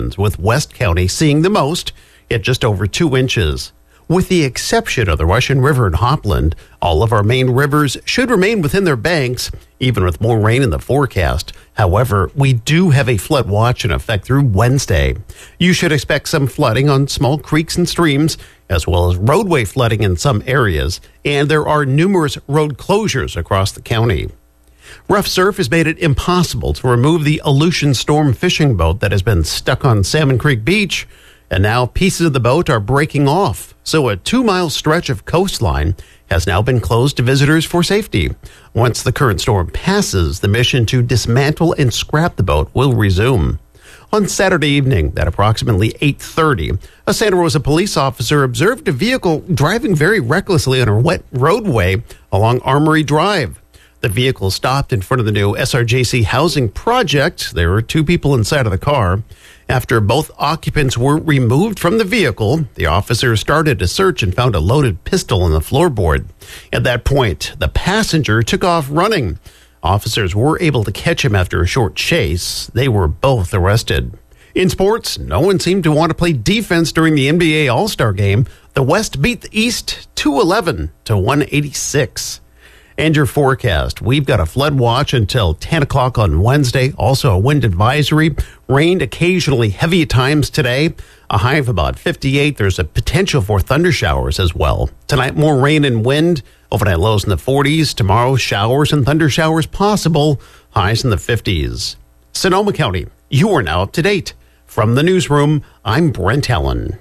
with West County seeing the most at just over 2 inches. With the exception of the Russian River and Hopland, all of our main rivers should remain within their banks, even with more rain in the forecast. However, we do have a flood watch in effect through Wednesday. You should expect some flooding on small creeks and streams, as well as roadway flooding in some areas, and there are numerous road closures across the county. Rough surf has made it impossible to remove the Aleutian Storm fishing boat that has been stuck on Salmon Creek Beach, and now pieces of the boat are breaking off. So a 2-mile stretch of coastline has now been closed to visitors for safety. Once the current storm passes, the mission to dismantle and scrap the boat will resume. On Saturday evening at approximately 8:30, a Santa Rosa police officer observed a vehicle driving very recklessly on a wet roadway along Armory Drive. The vehicle stopped in front of the new SRJC housing project. There were 2 people inside of the car. After both occupants were removed from the vehicle, the officer started a search and found a loaded pistol in the floorboard. At that point, the passenger took off running. Officers were able to catch him after a short chase. They were both arrested. In sports, no one seemed to want to play defense during the NBA All-Star game. The West beat the East 211 to 186. And your forecast. We've got a flood watch until 10 o'clock on Wednesday. Also a wind advisory. Rain occasionally heavy at times today. A high of about 58. There's a potential for thunder showers as well. Tonight, more rain and wind. Overnight lows in the 40s. Tomorrow, showers and thunder showers possible. Highs in the 50s. Sonoma County, you are now up to date. From the newsroom, I'm Brent Allen.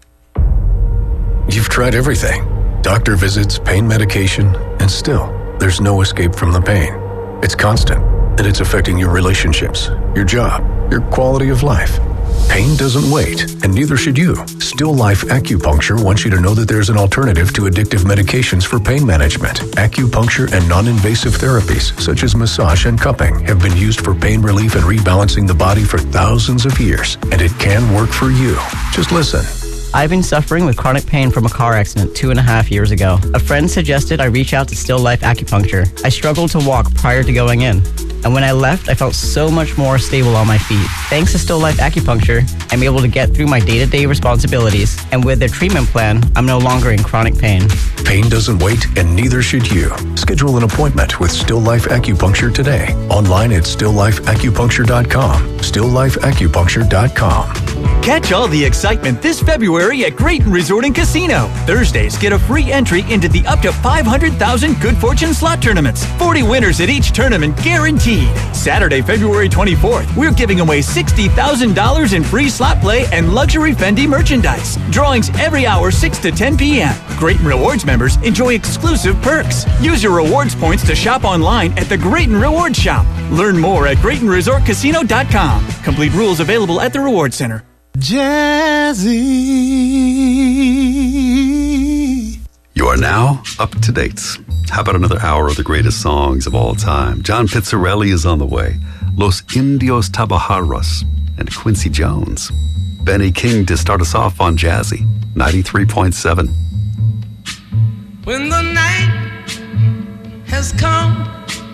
You've tried everything. Doctor visits, pain medication, and still, there's no escape from the pain. It's constant, and it's affecting your relationships, your job, your quality of life. Pain doesn't wait, and neither should you. Still Life Acupuncture wants you to know that there's an alternative to addictive medications for pain management. Acupuncture and non-invasive therapies, such as massage and cupping, have been used for pain relief and rebalancing the body for thousands of years, and it can work for you. Just listen. I've been suffering with chronic pain from a car accident 2.5 years ago. A friend suggested I reach out to Still Life Acupuncture. I struggled to walk prior to going in, and when I left, I felt so much more stable on my feet. Thanks to Still Life Acupuncture, I'm able to get through my day-to-day responsibilities, and with their treatment plan, I'm no longer in chronic pain. Pain doesn't wait, and neither should you. Schedule an appointment with Still Life Acupuncture today. Online at stilllifeacupuncture.com. stilllifeacupuncture.com. Catch all the excitement this February at Grayton Resort and Casino. Thursdays, get a free entry into the up to 500,000 Good Fortune slot tournaments. 40 winners at each tournament guaranteed. Saturday, February 24th, we're giving away $60,000 in free slot play and luxury Fendi merchandise. Drawings every hour, 6 to 10 p.m. Grayton Rewards members enjoy exclusive perks. Use your rewards points to shop online at the Grayton Rewards Shop. Learn more at GraytonResortCasino.com. Complete rules available at the Rewards Center. Jazzy. You are now up to date. How about another hour of the greatest songs of all time? John Pizzarelli is on the way. Los Indios Tabajaras and Quincy Jones. Benny King to start us off on Jazzy 93.7. When the night has come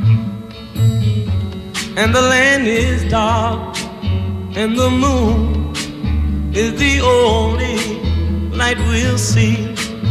and the land is dark and the moon is the only light we'll see.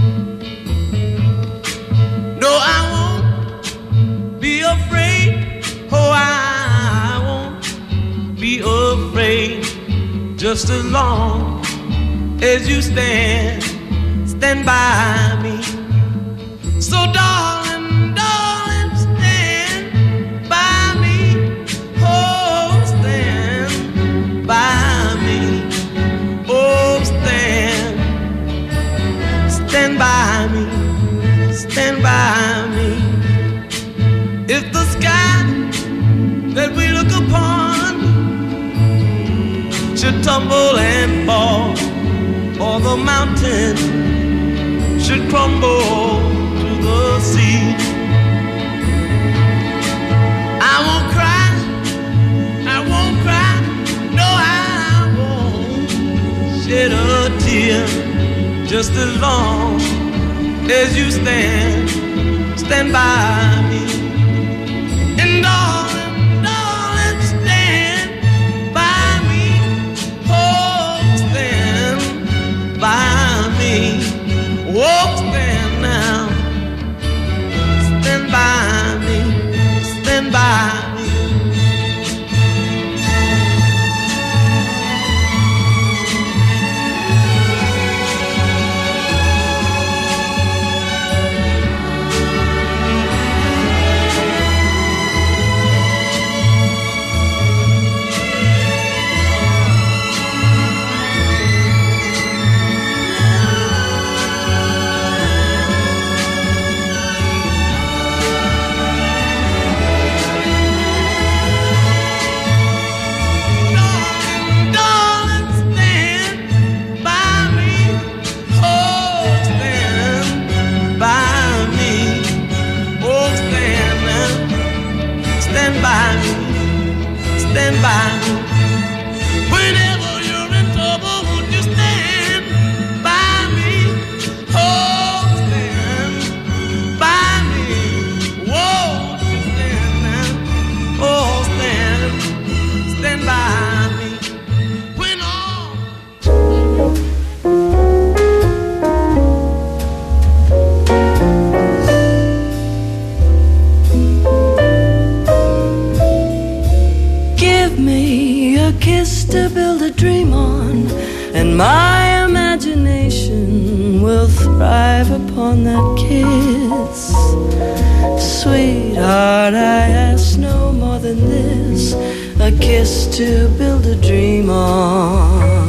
No, I won't be afraid. Oh, I won't be afraid. Just as long as you stand by me. So darling, darling, stand by me. Oh, stand by me. Oh, stand by me, stand by me. If the sky that we look upon should tumble and fall, or the mountain should crumble to the sea, I won't cry, no, I won't shed a tear. Just as long as you stand by me. And darling, stand by me. Oh, and my imagination will thrive upon that kiss. Sweetheart, I ask no more than this, a kiss to build a dream on.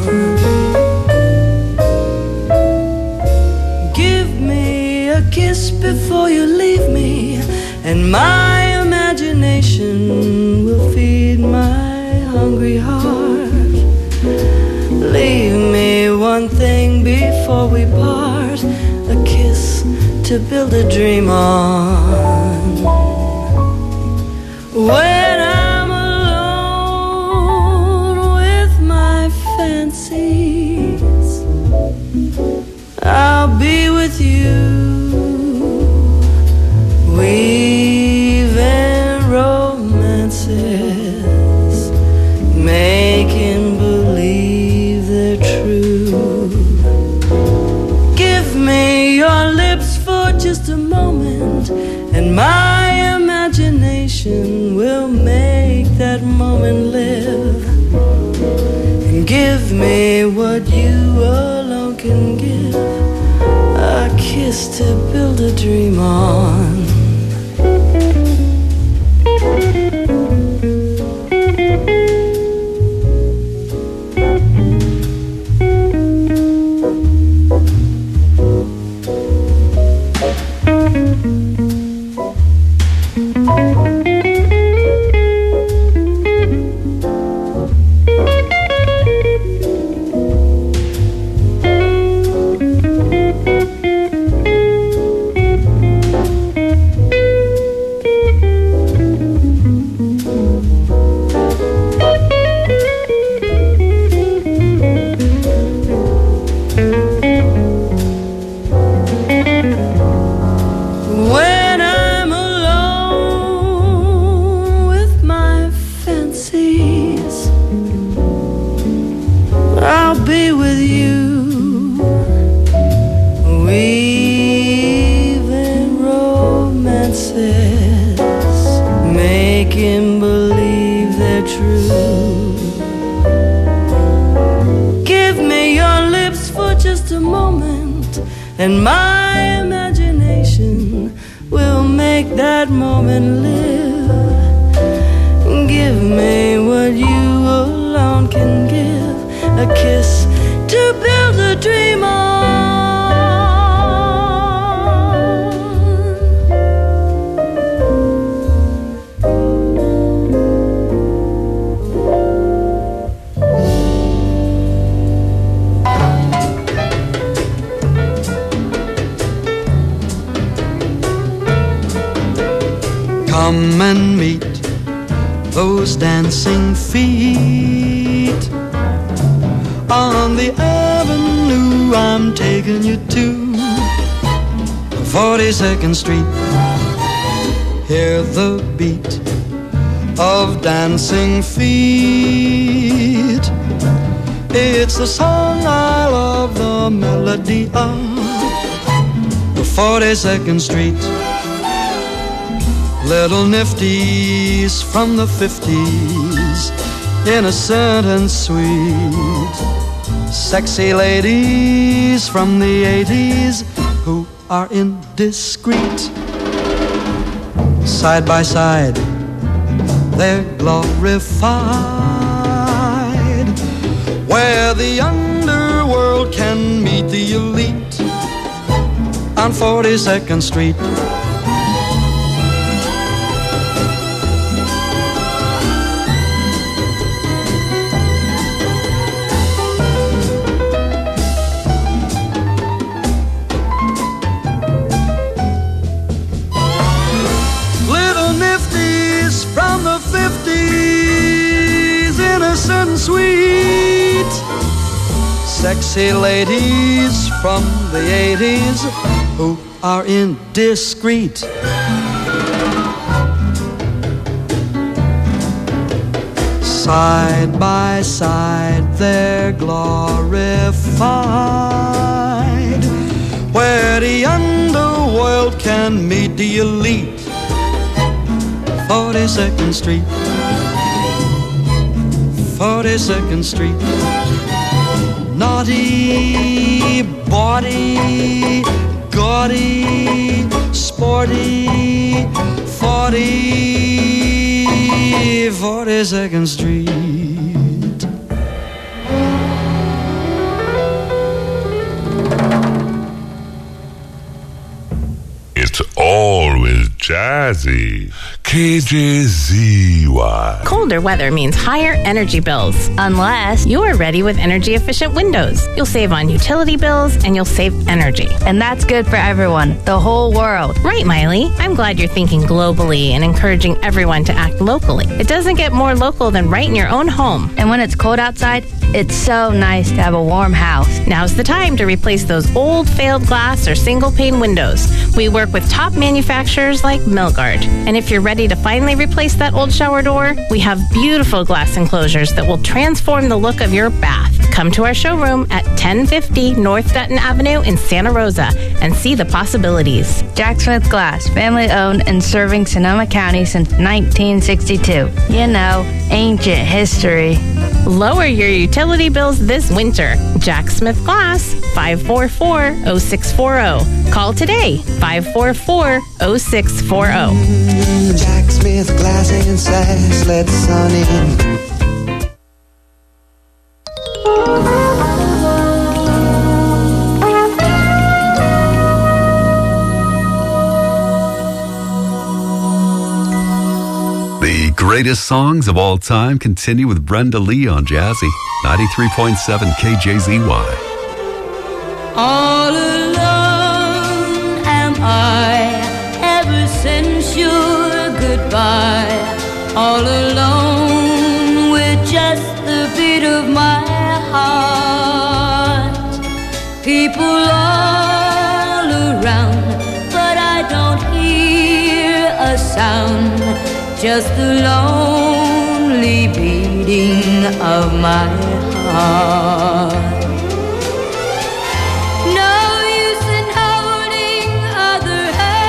Give me a kiss before you leave me, and my imagination will feed my hungry heart. Leave me one thing before we part, a kiss to build a dream on. When I'm alone with my fancies, I'll be with you, weaving romances, making believe they're true. Give me your lips for just a moment, and my imagination will make that moment live. And give me what you alone can give, a kiss to build a dream on. And my imagination will make that moment live. Give me what you alone can give, a kiss to build a dream on. Come and meet those dancing feet on the avenue I'm taking you to, 42nd Street. Hear the beat of dancing feet. It's the song I love, the melody of the 42nd Street. Little nifties from the 50s, innocent and sweet. Sexy ladies from the 80s who are indiscreet. Side by side, they're glorified, where the underworld can meet the elite on 42nd Street. Sweet, sexy ladies from the 80s who are indiscreet. Side by side they're glorified, where the underworld can meet the elite. 42nd Street, 42nd Street. Not naughty, bawdy, gaudy, sporty, 42nd Street. It's always jazzy. KJZY. Colder weather means higher energy bills. Unless you're ready with energy efficient windows. You'll save on utility bills and you'll save energy. And that's good for everyone, the whole world. Right, Miley. I'm glad you're thinking globally and encouraging everyone to act locally. It doesn't get more local than right in your own home. And when it's cold outside, it's so nice to have a warm house. Now's the time to replace those old failed glass or single pane windows. We work with top manufacturers like Milgard. And if you're ready to finally replace that old shower door, we have beautiful glass enclosures that will transform the look of your bath. Come to our showroom at 1050 North Dutton Avenue in Santa Rosa and see the possibilities. Jack Smith Glass, family owned and serving Sonoma County since 1962. You know, ancient history. Lower your utility bills this winter. Jack Smith Glass, 544-0640. Call today, 544-0640. Jack Smith Glass and Sass, let the sun in. The greatest songs of all time continue with Brenda Lee on Jazzy, 93.7 KJZY. All alone am I ever since your goodbye. All alone with just the beat of my heart. People all around, but I don't hear a sound. Just the lonely beating of my heart. No use in holding other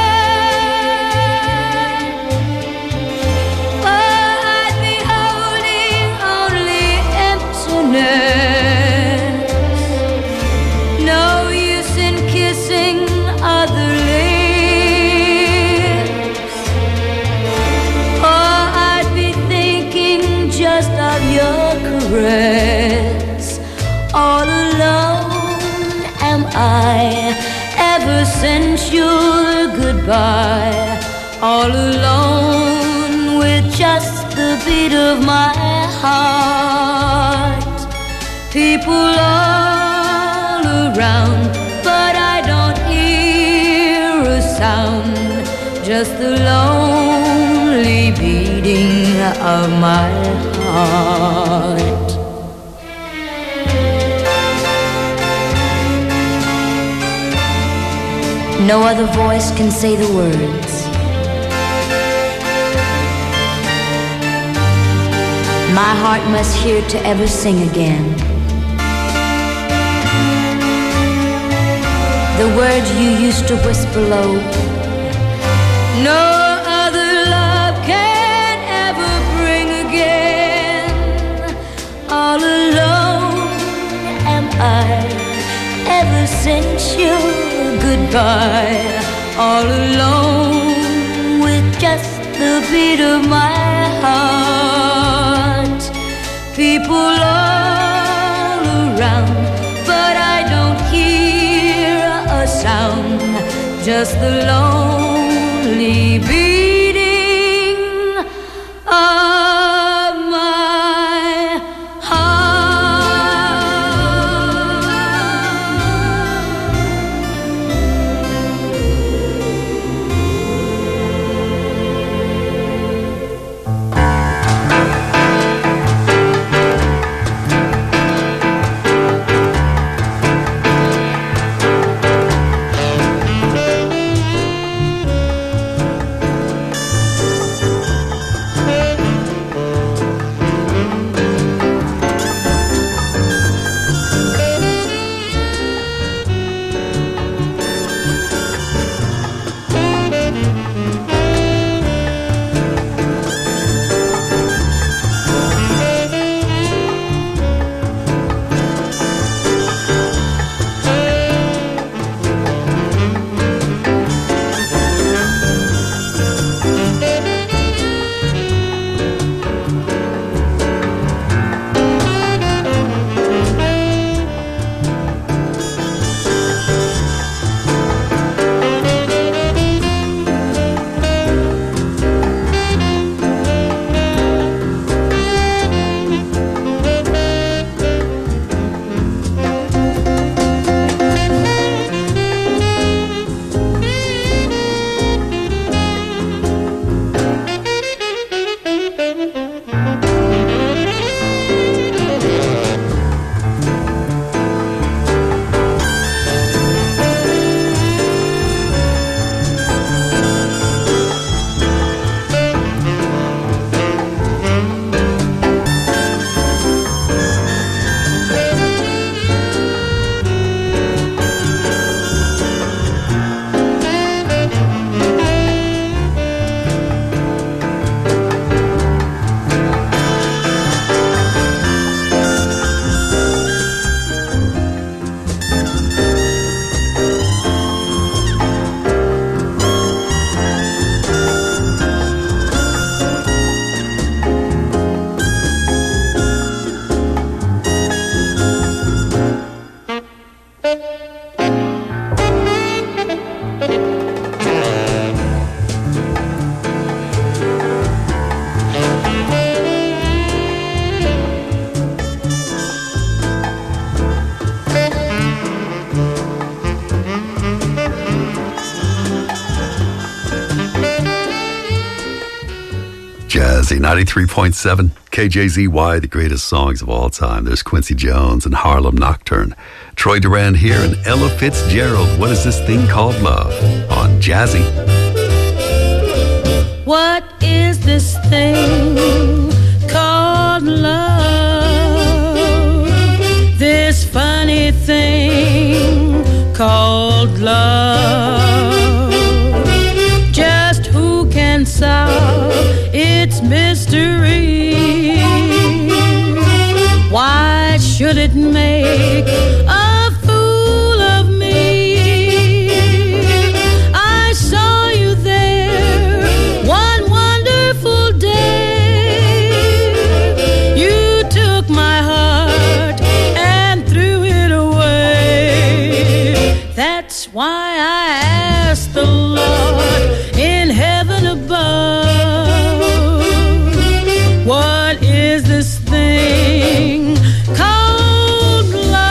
hand, for I'd be holding only emptiness. No use in kissing other just of your caress. All alone am I ever since your goodbye. All alone with just the beat of my heart. People all around, but I don't hear a sound. Just the lonely beating of my heart. No other voice can say the words. My heart must hear to ever sing again. The words you used to whisper low. No other love can ever bring again. All alone am I ever since your goodbye. All alone with just the beat of my heart. People all around, but I don't hear a sound. Just the lonely beating of my heart. Jazzy 93.7 KJZY, the greatest songs of all time. There's Quincy Jones and Harlem Nocturne. Troy Duran here and Ella Fitzgerald. What is this thing called love? On Jazzy. What is this thing called love? This funny thing called love. Just who can solve its mystery? Why should it make a fool of me? I saw you there one wonderful day. You took my heart and threw it away. That's why I asked the Lord in heaven above, what is this thing called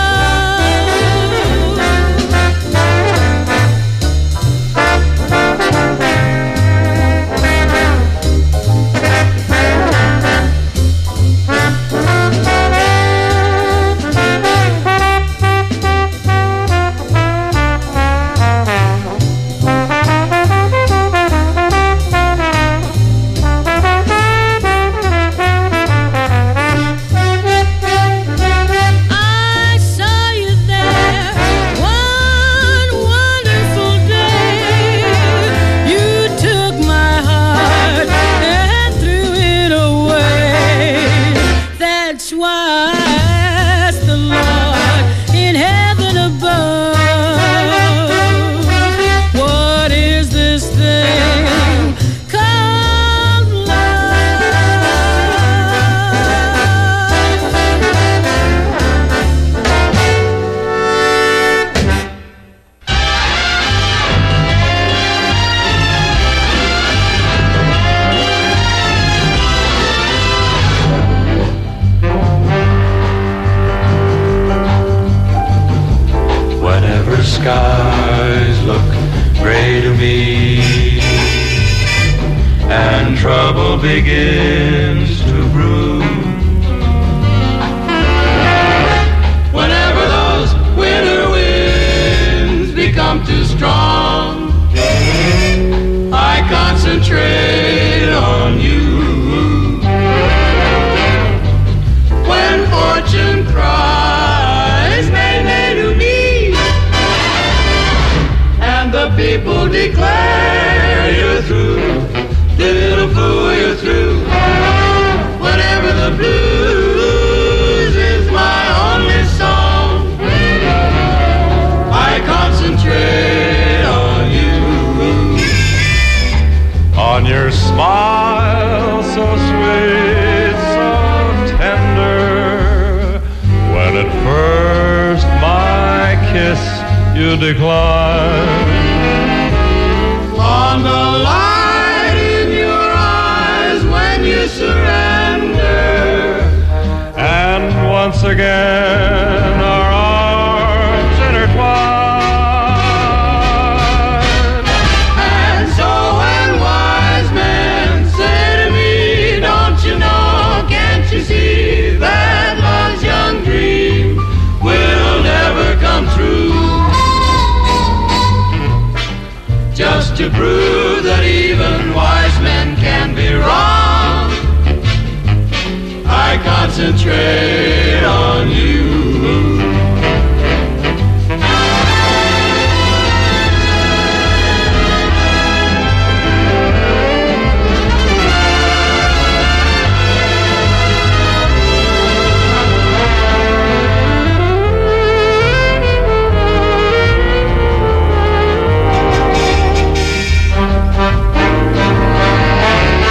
skies look gray to me, and trouble begins to brew. Whenever those winter winds become too strong, I concentrate on you. When fortune cries, nay, nay to me, the people declare you're through, little fool, you're through. Whatever the blues is my only song. I concentrate on you, on your smile so sweet, so tender. When at first my kiss you decline, on the light in your eyes when you surrender, and once again our arms intertwine. And so when wise men say to me, don't you know, can't you see that love's young dream will never come true? Just to prove that even wise men can be wrong, I concentrate on you.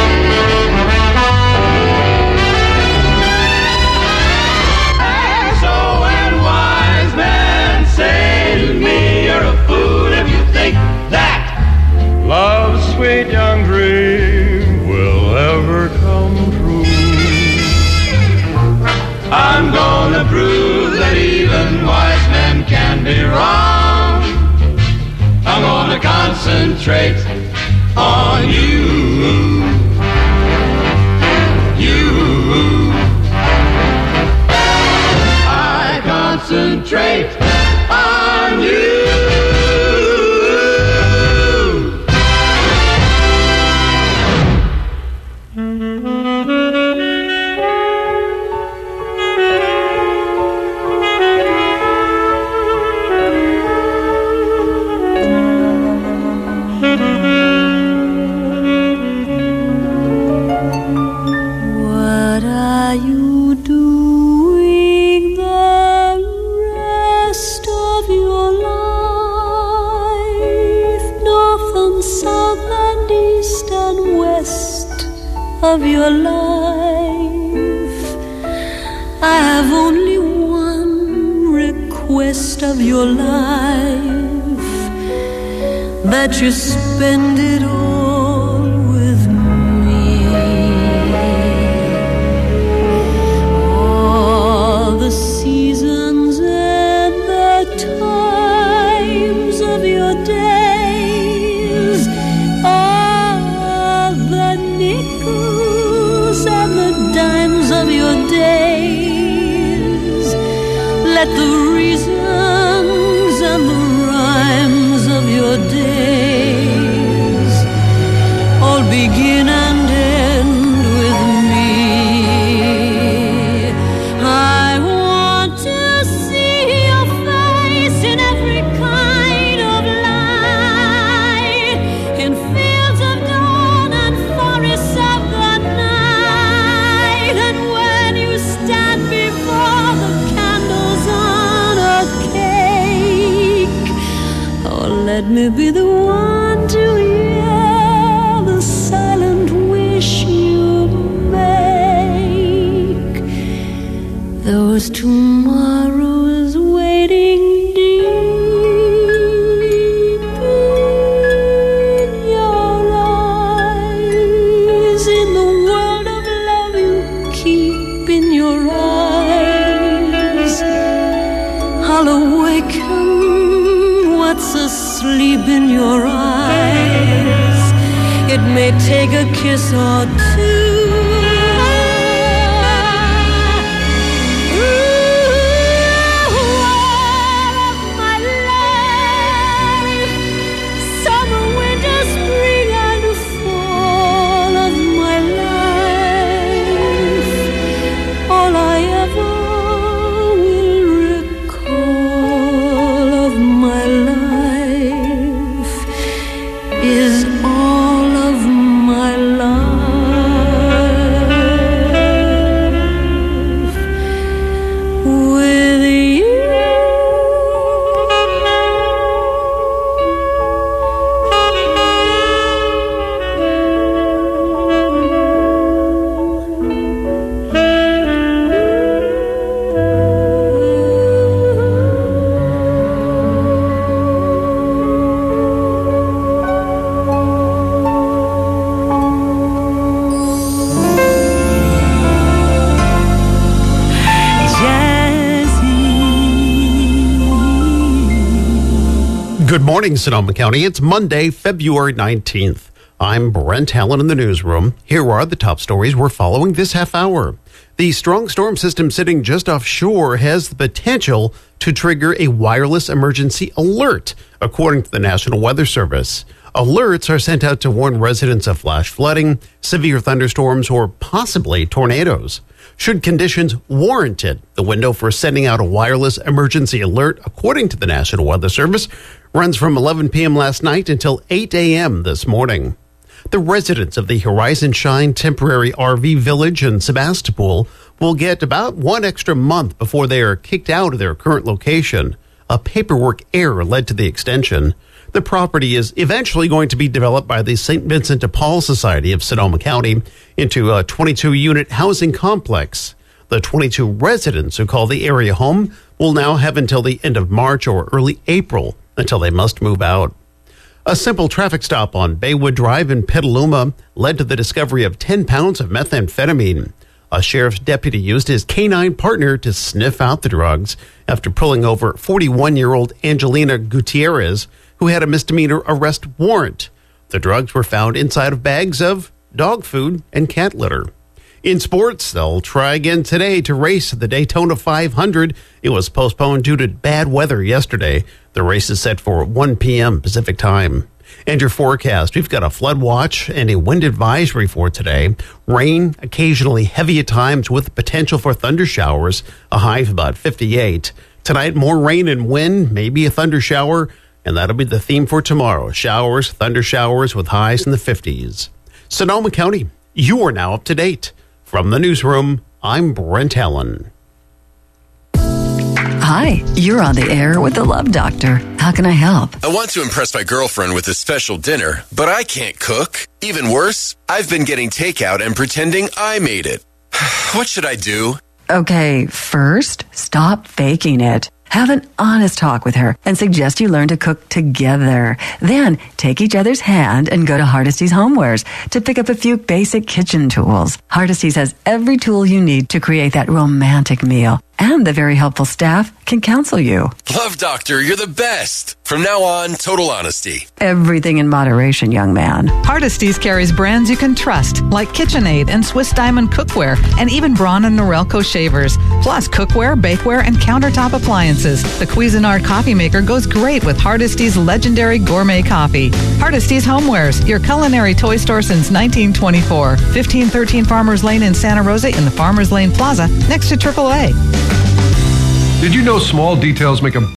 So concentrate on you. What are you doing the rest of your life? North and south and east and west of your life. I have only one request of your life, that you spend it all with me. All the seasons and the times of your days, all the nickels and the dimes of your days. Let the reasons and the rhymes of your days all begin and end with me. I want to see your face in every kind of light, in fields of dawn and forests of the night. And when you stand before the candles on a cake, oh, let me be the one to hear the silent wish you make. Those tomorrows waiting deep in your eyes, in the world of love you keep in your eyes. I'll awaken what's asleep in your eyes. It may take a kiss or two. All of my life, summer, winter, spring, and fall of my life, all I ever will recall of my life is all of my life with you. Good morning, Sonoma County. It's Monday, February 19th. I'm Brent Allen in the newsroom. Here are the top stories we're following this half hour. The strong storm system sitting just offshore has the potential to trigger a wireless emergency alert, according to the National Weather Service. Alerts are sent out to warn residents of flash flooding, severe thunderstorms, or possibly tornadoes. Should conditions warrant it, the window for sending out a wireless emergency alert, according to the National Weather Service, runs from 11 p.m. last night until 8 a.m. this morning. The residents of the Horizon Shine temporary RV village in Sebastopol will get about one extra month before they are kicked out of their current location. A paperwork error led to the extension. The property is eventually going to be developed by the St. Vincent de Paul Society of Sonoma County into a 22-unit housing complex. The 22 residents who call the area home will now have until the end of March or early April until they must move out. A simple traffic stop on Baywood Drive in Petaluma led to the discovery of 10 pounds of methamphetamine. A sheriff's deputy used his canine partner to sniff out the drugs after pulling over 41-year-old Angelina Gutierrez, who had a misdemeanor arrest warrant. The drugs were found inside of bags of dog food and cat litter. In sports, they'll try again today to race the Daytona 500. It was postponed due to bad weather yesterday. The race is set for 1 p.m. Pacific time. And your forecast, we've got a flood watch and a wind advisory for today. Rain, occasionally heavy at times with the potential for thunder showers, a high of about 58. Tonight, more rain and wind, maybe a thunder shower, and that'll be the theme for tomorrow. Showers, thunder showers with highs in the 50s. Sonoma County, you are now up to date. From the newsroom, I'm Brent Helen. Hi, you're on the air with the Love Doctor. How can I help? I want to impress my girlfriend with a special dinner, but I can't cook. Even worse, I've been getting takeout and pretending I made it. What should I do? Okay, first, stop faking it. Have an honest talk with her and suggest you learn to cook together. Then take each other's hand and go to Hardesty's Homewares to pick up a few basic kitchen tools. Hardesty's has every tool you need to create that romantic meal. And the very helpful staff can counsel you. Love Doctor, you're the best. From now on, total honesty. Everything in moderation, young man. Hardesty's carries brands you can trust, like KitchenAid and Swiss Diamond Cookware, and even Braun and Norelco shavers. Plus cookware, bakeware, and countertop appliances. The Cuisinart coffee maker goes great with Hardesty's legendary gourmet coffee. Hardesty's Homewares, your culinary toy store since 1924. 1513 Farmers Lane in Santa Rosa in the Farmers Lane Plaza, next to AAA. Did you know small details make a